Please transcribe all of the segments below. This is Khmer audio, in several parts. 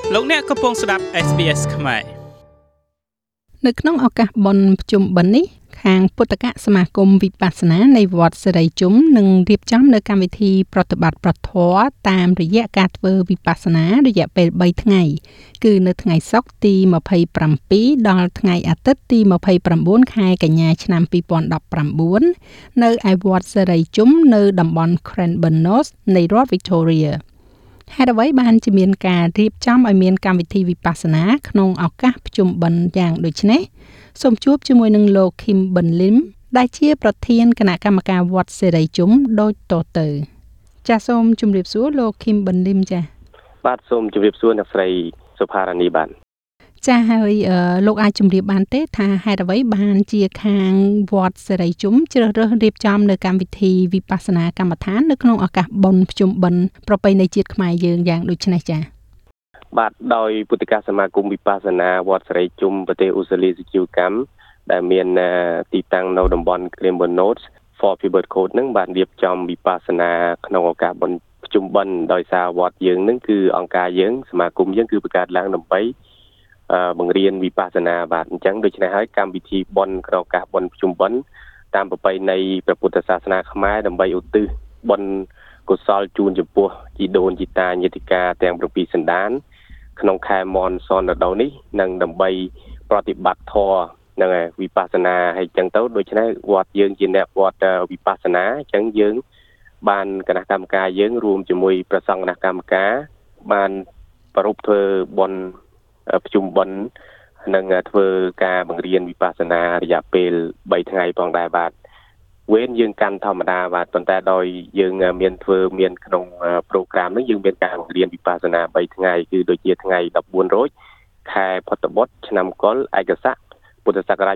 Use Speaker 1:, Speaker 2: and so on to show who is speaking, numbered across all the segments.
Speaker 1: លោកអ្នកកំពុងស្ដាប់ SBS ខ្មែរ
Speaker 2: នៅក្នុងឱកាសបុណ្យភ្ជុំបិណ្ឌនេះខាងពុទ្ធកសមាគមវិបស្សនានៃវត្តសេរីជុំនឹងរៀបចំនៅកម្មវិធីប្រតិបត្តិប្រធមតាមរយៈការធ្វើវិបស្សនារយៈពេល3ថ្ងៃគឺនៅថ្ងៃសុក្រទី27ដល់ថ្ងៃអាទិត្យទី29ខែកញ្ញាឆ្នាំ2019នៅឯវត្តសេរីជុំនៅតំបន់ Cranbourne នៃរដ្ឋ Victoriaហេតុអ្វីបានជាមានការរៀបចំឲ្យមានកម្មវិធីវិបស្សនាក្នុងឱកាសភ្ជុំបិណ្ឌយ៉ាងដូចនេះសូមជួបជាមួយនឹងលោក Kim Benlim ដែលជាប្រធានគណៈកម្មការវត្តសេរីជុំដូចតទៅចាសសូមជម្រាបសួរលោក Kim Benlim ចាស
Speaker 3: បាទសូមជម្រាបសួរអ្នកស្រីសុផារ៉ានីបាទ
Speaker 2: ចាសហើយលោកអាចជម្រាបបានទេថាហេតុអ្វីបានជាខាងវត្តសេរីជុំជ្រើសរើសរៀបចំនៅកម្មវិធីវិបស្សនាកម្មដ្ឋាននៅក្នុងឱកាសបុណ្យភ្ជុំបិណ្ឌប្រពៃណីជាតិខ្មែរយើងយ៉ាងដូចនេះចាស
Speaker 3: បាទដោយពុទ្ធកសមាគមវិបស្សនាវត្តសេរីជុំប្រទេសអូស្ត្រាលីសជីវកម្មដែលមានទីតាំងនៅតំបន់ Cranbourne for People Code នឹងបានរៀបចំវិបស្សនាក្នុងឱកាសបុណ្យភ្ជុំបិណ្ឌដោយសារវត្តយើងនឹងគឺអង្គការយើងសមាគមយើងគឺបង្កើតឡើងដើម្បីបង្រៀនវិបស្សនាបាទអញ្ចឹងដូច្នេះហើយកម្មវិធីបុណ្យក្នុងឱកាសបុណ្យភ្ជុំបិណ្ឌតាមប្រពៃណីព្រះពុទ្ធសាសនាខ្មែរដើម្បីឧទ្ទិសបុណ្យកុសលជូនចំពោះជីដូនជីតាញាតិកាទាំង7សន្តានក្នុងខែមនសនរដូវនេះនិងដើម្បីប្រតិបត្តិធម៌នឹងវិបស្សនាហើយអញ្ចឹងទៅដូច្នេះវត្តយើងជាអ្នកវត្តវិបស្សនាអញ្ចឹងយើងបានគណៈកម្មការយើងរួមជាមួយព្រះសង្ឃគណៈកម្មការបានប្រារព្ធធ្វើបុណ្យភ្ជុំបិណ្ឌនិងធ្វើការបង្រៀនវិបស្សនារយៈពេល3ថ្ងៃផងដែរបាទវេនយើងកាន់ធម្មតាបាទប៉ុន្តែដោយយើងមានក្នុងប្រូក្រាមនេះយើងមានការបង្រៀនវិបស្សនា3ថ្ងៃគឺដូចជាថ្ងៃ14រោចខែផុតបុត្រឆ្នាំកុរឯកស័កពុទ្ធសករាជ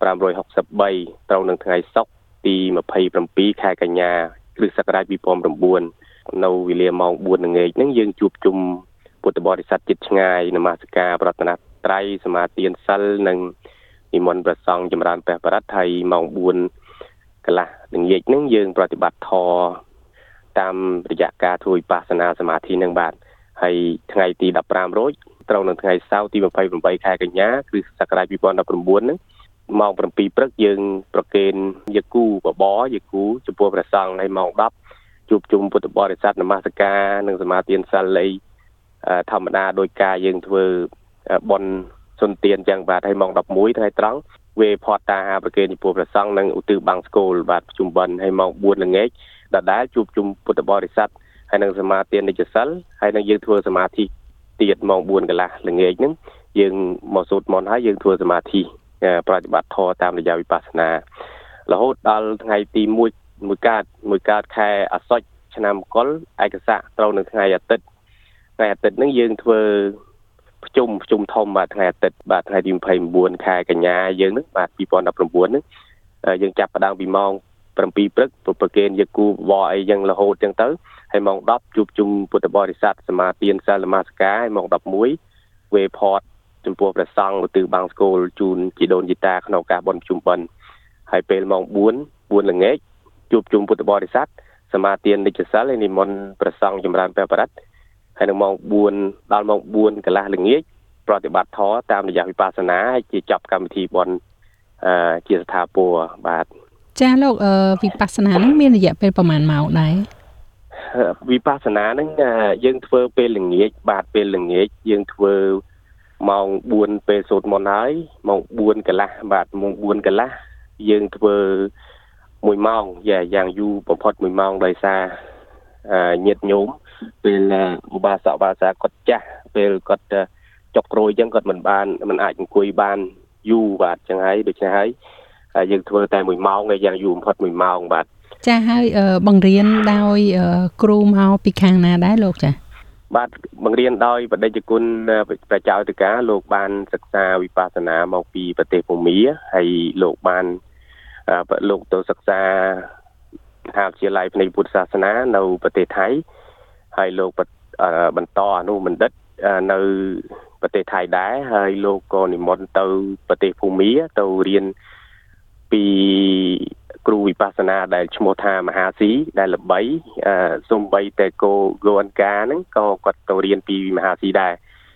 Speaker 3: 2563ត្រូវនឹងថ្ងៃសុក្រទី27ខែកញ្ញាគ្រិស្តសករាជ2009នៅវេលាម៉ោង 4 ល្ងាចហ្នឹងយើងជួបជុំពុទ្ធបរិស័ទជិតឆ្ងាយនមស្ការប្រតនត្រ័យសមាទានសិលនិងនិមន្តព្រះសង្ឃចម្រើនព្រះបរិត្តហើយម៉ោង 4 កន្លះល្ងាចហ្នឹងយើងប្រតិបត្តិធម៌តាមរយៈការធ្វើវិបស្សនាសមាធិនឹងបាទហើយថ្ងៃទី15រោចត្រូវនៅថ្ងៃសៅរ៍ទី28ខែកញ្ញាគ្រិស្តសករាជ2019ហ្នឹងម៉ោង 7 ព្រឹកយើងប្រគេនយគូបបរយគូចំពោះព្រះសង្ឃហើយម៉ោង 10ជួបជុំពុទ្ធបរិស័ទនមស្ការនិងសមាទានសិលលីធម្មតាដោយការយើងធ្វើបុណ្យសុនទានចឹងបាទហើយម៉ោង 11ថ្ងៃត្រង់វេផតតាហាប្រគេនចំពោះព្រះសង្ឃនិងឧទ្ទិសបាំងស្គលបាទប្រជុំបិណ្ឌហើយម៉ោង 4 ល្ងាចដដែលជួបជុំពុទ្ធបរិស័ទហើយនិងសមាទាននិច្ចសិលហើយនឹងយើងធ្វើសមាធិទៀតម៉ោង 4 កន្លះល្ងាចហ្នឹងយើងមកសូត្រមន្តហើយយើងធ្វើសមាធិប្រតិបត្តិធម៌តាមរយៈវិបស្សនារហូតដល់ថ្ងៃទី1កើតខែអាសត់ឆ្នាំកុរឯកស័កត្រូវនៅថ្ងៃអាទិត្យហ្នឹងយើងធ្វើប្រជុំធំបាទថ្ងៃអាទិត្យបាទថ្ងៃទី29ខែកញ្ញាយើងហ្នឹងបាទ2019ហ្នឹងយើងចាប់ផ្ដើមពីម៉ោង 7 ព្រឹកប្រគេនយគូបបរអីយ៉ាងរហូតចឹងទៅហើយម៉ោង 10ជួបជុំពុទ្ធបរិស័ទសមាទានសិលនមស្ការហើយម៉ោង 11វេផតចំពោះព្រះសង្ឃឧទ្ទិសបាំងស្គលជូនជីដូនជីតាក្នុងឱកាសបុណ្យភ្ជុំបិណ្ឌហើយពេលម៉ោង 4 ល្ងាចជួបជុំពុទ្ធបរិស័ទសមាទាននិច្ចសិលហើយនិមន្តព្រះសង្ឃចម្រើនព្រះបរិត្តហើយនៅម៉ោង 4 ដល់ម៉ោង 4 កន្លះល្ងាចប្រតិបត្តិធម៌តាមរយៈវិបស្សនាហើយជាចប់កម្មវិធីបុណ្យជាស្ថាពរបាទ
Speaker 2: ចា៎លោកវិបស្សនានេះមានរយៈពេលប្រហែលម៉ោងដែរ
Speaker 3: វិបស្សនាហ្នឹងយើងធ្វើពេលល្ងាចបាទពេលល្ងាចយើងធ្វើម៉ោង 4 ពេលសូត្រមន្តហើយម៉ោង 4 កន្លះបាទម៉ោង 4 កន្លះយើងធ្វើ1ម៉ោងយ៉ាងយូរបំផុត1ម៉ោងដោយសារញាតិញោមពេលឧបាសកបាសាគាត់ចាស់ពេលគាត់ចុកក្រួយអញ្ចឹងគាត់មិនអាចអង្គុយបានយូរបាទអញ្ចឹងហើយដូច្នេះហើយយើងធ្វើតែ1ម៉ោងហើយយ៉ាងយូរបំផុត1ម៉ោងបាទ
Speaker 2: ចាហើយបង្រៀនដោយគ្រូមកពីខាងណាដែរលោកចា
Speaker 3: បាទបង្រៀនដោយបដិជគុណប្រជាឧទការលោកបានសិក្សាវិបស្សនាមកពីប្រទេសភូមាហើយលោកទៅសិក្សាមហាវិទ្យាល័យភ្នែកពុទ្ធសាសនានៅប្រទេសថៃហើយលោកបន្តអនុបណ្ឌិតនៅប្រទេសថៃដែរហើយលោកក៏និមន្តទៅប្រទេសភូមាទៅរៀនពីគ្រូវិបស្សនាដែលឈ្មោះថាមហាស៊ីដែលល្បីសូម្បីតែគោអង្ការហ្នឹងក៏គាត់ទៅរៀនពីមហាស៊ីដែរ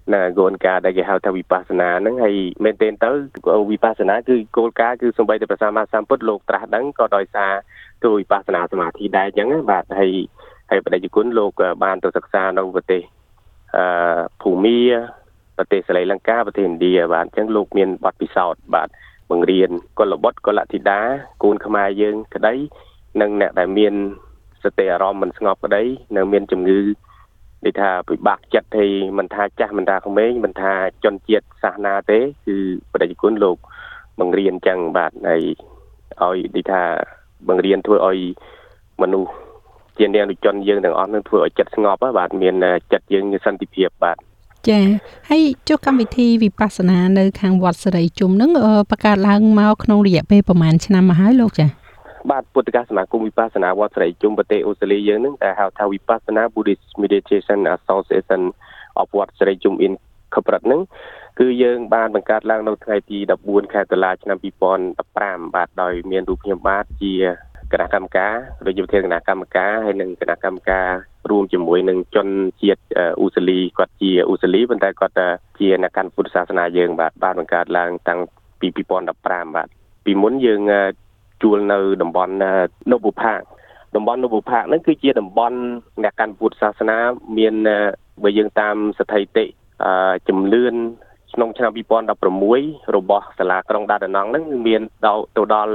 Speaker 3: គោលការណ៍ដែលគេហៅថាវិបស្សនាហ្នឹងហើយមែនទែនទៅវិបស្សនាគឺគោលការណ៍គឺសំបីតែព្រះសម្មាសម្ពុទ្ធលោកត្រាស់ដឹងក៏ដោយសារធ្វើវិបស្សនាសមាធិដែរអញ្ចឹងបាទហើយបដិជនលោកបានទៅសិក្សានៅប្រទេសភូមាប្រទេសស្រីលង្កាប្រទេសឥណ្ឌាបាទអញ្ចឹងលោកមានបទពិសោធន៍បាទបង្រៀនកុលបុត្រកុលធីតាកូនខ្មែរយើងក្តីនិងអ្នកដែលមានសតិអារម្មណ៍មិនស្ងប់ក្តីនៅមានជំងឺដូចថាពិបាកចិត្តហើយមិនថាចាស់មិនថាក្មេងមិនថាជនជាតិសាសនាទេគឺបដិជនលោកបង្រៀនអញ្ចឹងបាទហើយឲ្យដូចថាបង្រៀនធ្វើឲ្យមនុស្សជាអ្នកនុជនយើងទាំងអស់នឹងធ្វើឲ្យចិត្តស្ងប់បាទមានចិត្តយើងមានសន្តិភាពបាទ
Speaker 2: ចាហើយចុះកម្មវិធីវិបស្សនានៅខាងវត្តសេរីជុំនឹងបង្កើតឡើងមកក្នុងរយៈពេលប្រហែលឆ្នាំមកហើយលោកចា
Speaker 3: បាទពុទ្ធិកសមាគមវិបស្សនាវត្តសេរីជុំប្រទេសអូស្ត្រាលីយើងនឹងតែហៅថាវិបស្សនា Buddhist Meditation Association of វត្តសេរីជុំ Incorporated ហ្នឹងគឺយើងបានបង្កើតឡើងនៅថ្ងៃទី14ខែតុលាឆ្នាំ2015បាទដោយមានរូបខ្ញុំបាទជាគណៈកម្មការរាជវិធានគណៈកម្មការហើយនិងគណៈកម្មការរួមជាមួយនឹងជនជាតិអូស្ត្រាលីគាត់ជាអូស្ត្រាលីប៉ុន្តែគាត់ជាអ្នកកាន់ពុទ្ធសាសនាយើងបាទបានបង្កើតឡើងតាំងពី2015បាទពីមុនយើងជួលនៅតំបន់នបុផាកតំបន់នបុផាកហ្នឹងគឺជាតំបន់អ្នកកាន់ពុទ្ធសាសនាមានបើយើងតាមស្ថិតិចំនួនក្នុងឆ្នាំ2016របស់សាលាក្រុងដារណង់ហ្នឹងមានទៅដល់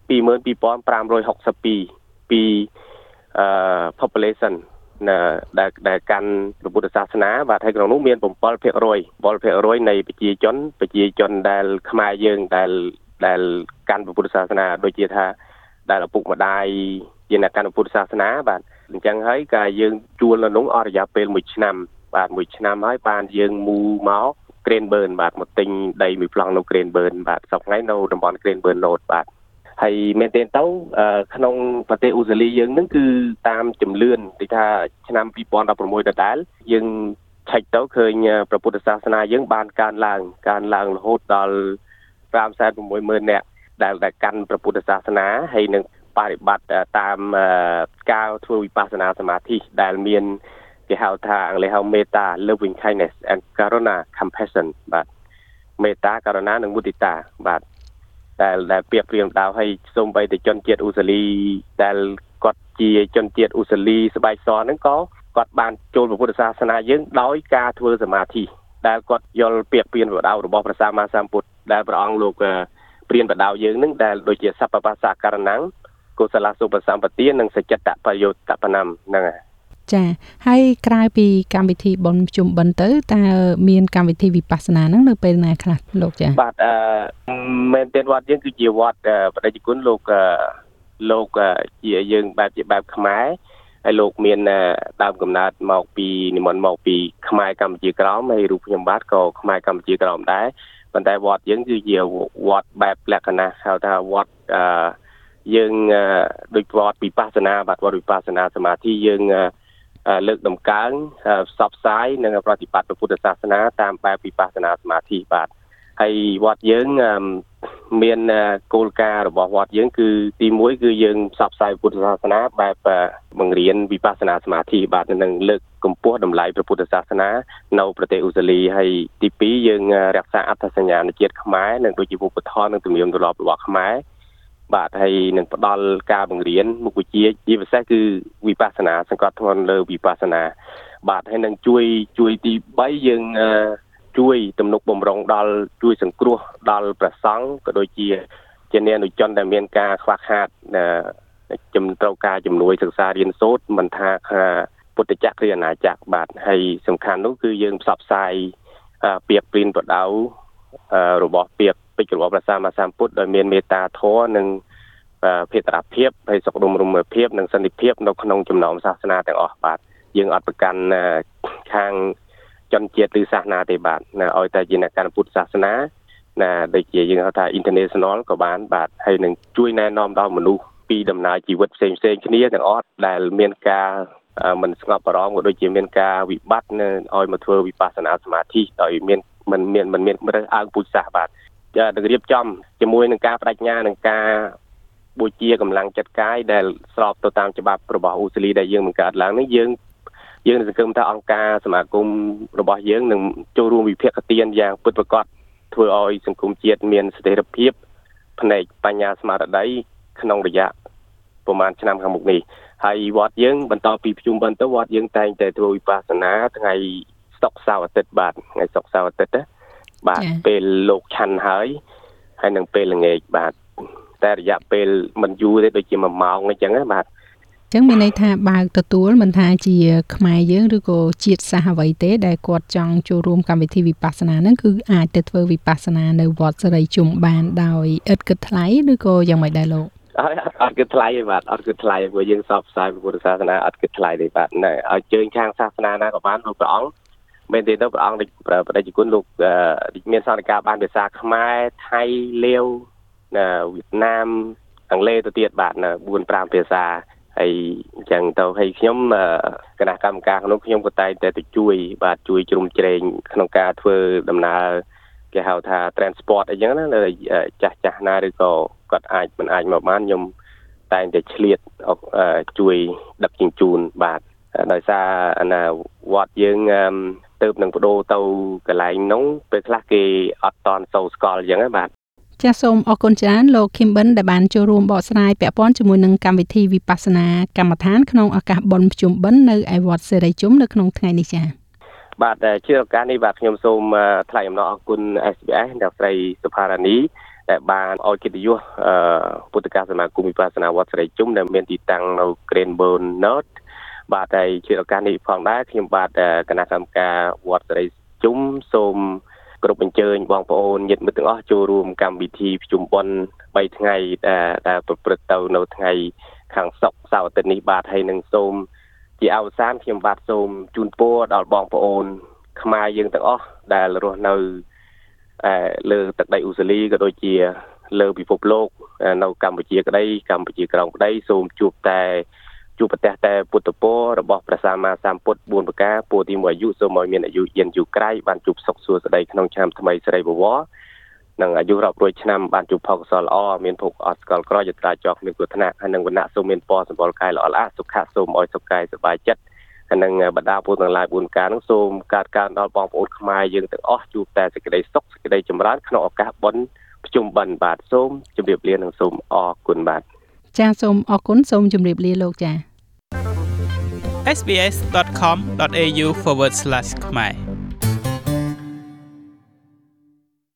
Speaker 3: 22,562 ពី population ដែលកាន់ពុទ្ធសាសនាបាទហើយក្នុងនោះមាន 7% នៃប្រជាជនដែលខ្មែរយើងដែលកាន់ពុទ្ធសាសនាដូចជាថាដែលឪពុកម្ដាយជាអ្នកកាន់ពុទ្ធសាសនាបាទអញ្ចឹងហើយក៏យើងជួលនៅនោះអស់រយៈពេល1ឆ្នាំបាទ1ឆ្នាំហើយបានយើងមូមក Cranbourne បាទមកទិញដីមួយប្លង់នៅ Cranbourne បាទសប្តាហ៍ថ្ងៃនៅតំបន់ Cranbourne Road បាទហើយមែនទែនទៅក្នុងប្រទេសអូស្ត្រាលីយើងហ្នឹងគឺតាមចំនួនដូចថាឆ្នាំ2016ដដែលយើងឆែកទៅឃើញព្រះពុទ្ធសាសនាយើងបានកើនឡើងរហូតដល់ 560,000 នាក់ដែលកាន់ព្រះពុទ្ធសាសនាហើយនឹងបរិបត្តិតាមការធ្វើវិបស្សនាសមាធិដែលមានគេហៅថាអង់គ្លេសហៅ Metta Loving Kindness and Karuna Compassion បាទ Metta ករុណានិងមុទិតាបាទដែលពាក្យព្រាមដៅឲ្យសូម្បីតែជនជាតិអូស្ត្រាលីដែលគាត់ជាជនជាតិអូស្ត្រាលីស្បែកសហ្នឹងក៏គាត់បានចូលព្រះពុទ្ធសាសនាយើងដោយការធ្វើសមាធិដែលគាត់យល់ពាក្យព្រាមដៅរបស់ព្រះសម្មាសម្ពុទ្ធដែលព្រះអង្គលោកព្រានបដៅយើងនឹងដែលដូចជាសព្វបាសាករណង្សកុសលសុបសម្បទានិងសច្ចតបយោតបនំហ្នឹង
Speaker 2: ចាហើយក្រៅពីកម្មវិធីបុណ្យភ្ជុំបិណ្ឌទៅតើមានកម្មវិធីវិបស្សនាហ្នឹងនៅពេលណាខ្លះលោកចា
Speaker 3: បាទមែនទេវត្តយើងគឺជាវត្តបដិជនលោកជាយើងជាបែបខ្មែរហើយលោកមានដើមកំណើតមកពីនិមន្តមកពីខ្មែរកម្ពុជាក្រោមហើយរូបខ្ញុំបាទក៏ខ្មែរកម្ពុជាក្រោមដែរប៉ុន្តែវត្តយើងគឺជាវត្តបែបលក្ខណៈហៅថាវត្តយើងដូចវត្តវិបស្សនាបាទវត្តវិបស្សនាសមាធិយើងលើកតម្កើងផ្សព្វផ្សាយនិងប្រតិបត្តិពុទ្ធសាសនាតាមបែបវិបស្សនាសមាធិបាទហើយវត្តយើងមានគោលការណ៍របស់វត្តយើងគឺទី1គឺយើងផ្សព្វផ្សាយពុទ្ធសាសនាបែបបង្រៀនវិបស្សនាសមាធិបាទនិងលើកកម្ពស់តម្លៃព្រះពុទ្ធសាសនានៅប្រទេសអូស្ត្រាលីហើយទី2យើងរក្សាអត្តសញ្ញាណជាតិខ្មែរនិងដូចជាវប្បធម៌និងទំនៀមទម្លាប់របស់ខ្មែរបាទហើយនឹងផ្ដល់ការបង្រៀនមុខវិជ្ជាជាពិសេសគឺវិបស្សនាសង្កត់ធ្ងន់លើវិបស្សនាបាទហើយនឹងជួយទី3យើងជួយទំនុកបំរុងដល់ជួយសង្គ្រោះដល់ព្រះសង្ឃក៏ដូចជាអ្នកអនុជនដែលមានការខ្វះខាតត្រូវការជំនួយសិក្សារៀនសូត្រមិនថាពុទ្ធចក្រឬអាណាចក្របាទហើយសំខាន់នោះគឺយើងផ្សព្វផ្សាយពាក្យព្រានប្រដៅរបស់ពាក្យពេចន៍របស់ព្រះសម្មាសម្ពុទ្ធដោយមានមេត្តាធម៌និងភេត្រភាពហើយសុខដុមរមភាពនិងសន្តិភាពនៅក្នុងចំណោមសាសនាទាំងអស់បាទយើងអត់ប្រកាន់ខាងជនជាតិឬសាសនាទេបាទឲ្យតែជាអ្នកកាន់ពុទ្ធសាសនាដូចជាយើងហៅថា international ក៏បានបាទហើយនឹងជួយណែនាំដល់មនុស្សពីដំណើរជីវិតផ្សេងគ្នាទាំងអស់ដែលមានការមិនស្ងប់អារម្មណ៍ក៏ដូចជាមានការវិបត្តិឲ្យមកធ្វើវិបស្សនាសមាធិដោយមានរើសអើងពុទ្ធសាសនាបាទនឹងរៀបចំជាមួយនឹងការបដិញ្ញានិងការបូជាកម្លាំងចិត្តកាយដែលស្របទៅតាមច្បាប់របស់អូស្ត្រាលីដែលយើងបង្កើតឡើងនេះយើងយើងសង្ឃឹមថាអង្គការសមាគមរបស់យើងនឹងចូលរួមវិភាគទានយ៉ាងពិតប្រាកដធ្វើឲ្យសង្គមជាតិមានស្ថិរភាពផ្នែកបញ្ញាស្មារតីក្នុងរយៈប្រហែលឆ្នាំខាងមុខនេះហើយវត្តយើងបន្តពីប្រជុំបិណ្ឌទៅវត្តយើងតែងតែធ្វើវិបស្សនាថ្ងៃសុក្រសៅរ៍អាទិត្យបាទថ្ងៃសុក្រសៅរ៍អាទិត្យណាបាទពេលលោកឆាន់ហើយនឹងពេលល្ងាចបាទតែរយៈពេលមិនយូរទេដូចជា1ម៉ោងអញ្ចឹងណាបាទ
Speaker 2: អញ្ចឹងមានន័យថាបើកទទួលមិនថាជាខ្មែរយើងឬក៏ជាតិសាសន៍អ្វីទេដែលគាត់ចង់ចូលរួមកម្មវិធីវិបស្សនាហ្នឹងគឺអាចទៅធ្វើវិបស្សនានៅវត្តសេរីជុំបានដោយឥតគិតថ្លៃឬក៏យ៉ាងម៉េចដែរលោក
Speaker 3: អត់គិតថ្លៃទេបាទអត់គិតថ្លៃព្រោះយើងសពផ្សាយពុទ្ធសាសនាអត់គិតថ្លៃទេបាទណែឲ្យជើញខាងសាសនាណាក៏បានលោកព្រះអង្គមែនទេទៅព្រះអង្គបដិជគុណលោកមានសន្និការបានភាសាខ្មែរថៃលាវវៀតណាមអង់គ្លេសទៅទៀតបាទ4-5ភាសាហើយអញ្ចឹងទៅហើយខ្ញុំគណៈកម្មការក្នុងខ្ញុំក៏តែងតែទៅជួយជ្រុំជ្រែងក្នុងការធ្វើដំណើរគេហៅថា transport អីចឹងណាចាស់ណាឬក៏គាត់មិនអាចមកបានខ្ញុំតែងតែឆ្លៀតជួយដឹកជញ្ជូនបាទដោយសារវត្តយើងទៅនឹងបដូរទៅកន្លែងនោះពេលខ្លះគេអត់តន់សូវស្គាល់អញ្ចឹងណាបាទ
Speaker 2: ចាសសូមអរគុណច្រើនលោក Kim Bin ដែលបានចូលរួមបកស្រាយពាក់ព័ន្ធជាមួយនឹងកម្មវិធីវិបស្សនាកម្មដ្ឋានក្នុងឱកាសបុណ្យភ្ជុំបិណ្ឌនៅឯវត្តសេរីជុំនៅក្នុងថ្ងៃនេះចា៎
Speaker 3: បាទជាឱកាសនេះបាទខ្ញុំសូមថ្លែងអំណរអគុណ SBS អ្នកស្រីសុផារ៉ានីដែលបានឲ្យកិត្តិយសពុទ្ធកាសមាគមវិបស្សនាវត្តសេរីជុំដែលមានទីតាំងនៅ Cranbourne North បាទហើយជាឱកាសនេះផងដែរខ្ញុំបាទគណៈកម្មការវត្តសេរីជុំសូមគ្រប់អញ្ជើញបងប្អូនញាតិមិត្តទាំងអស់ចូលរួមកម្មវិធីប្រជុំបុណ្យ3ថ្ងៃដែលប្រព្រឹត្តទៅនៅថ្ងៃខាងសុក្រសៅរ៍អាទិត្យនេះបាទហើយនឹងសូមជាអវសានខ្ញុំបាទសូមជូនពរដល់បងប្អូនខ្មែរយើងទាំងអស់ដែលរស់នៅលើទឹកដីអូស្ត្រាលីក៏ដូចជាលើពិភពលោកនៅកម្ពុជាក្តីកម្ពុជាក្រោមក្តីសូមជួបប្រទះតែពុទ្ធពររបស់ព្រះសម្មាសម្ពុទ្ធ4ប្រការពរទី1អាយុសូមឲ្យមានអាយុយឺនយូរក្រៃបានជួបសុខសួស្តីក្នុងឆ្នាំថ្មីសិរីវវរនិងអាយុរាប់រយឆ្នាំបានជួបផលកុសលល្អមានភោគអស្កលក្រយត្រាចោគ្មានគ្រោះថ្នាក់ហើយនឹងវណ្ណៈសូមមានពរសម្បល់កាយល្អល្អសុខៈសូមឲ្យសុខកាយសប្បាយចិត្តហើយនឹងបដាពុទ្ធទាំងឡាយ4ការនឹងសូមកើតដល់បងប្អូនខ្មែរយើងទាំងអស់ជួបតែសេចក្តីសុខសេចក្តីចម្រើនក្នុងឱកាសបុណ្យភ្ជុំបិណ្ឌបាទសូមជម្រាបលានិងសូមអរគុណបាទ
Speaker 2: ចាសសូមអរគុណសូមជម្រាបលាលោកចា
Speaker 1: sbs.com.au/ ខ្មែរ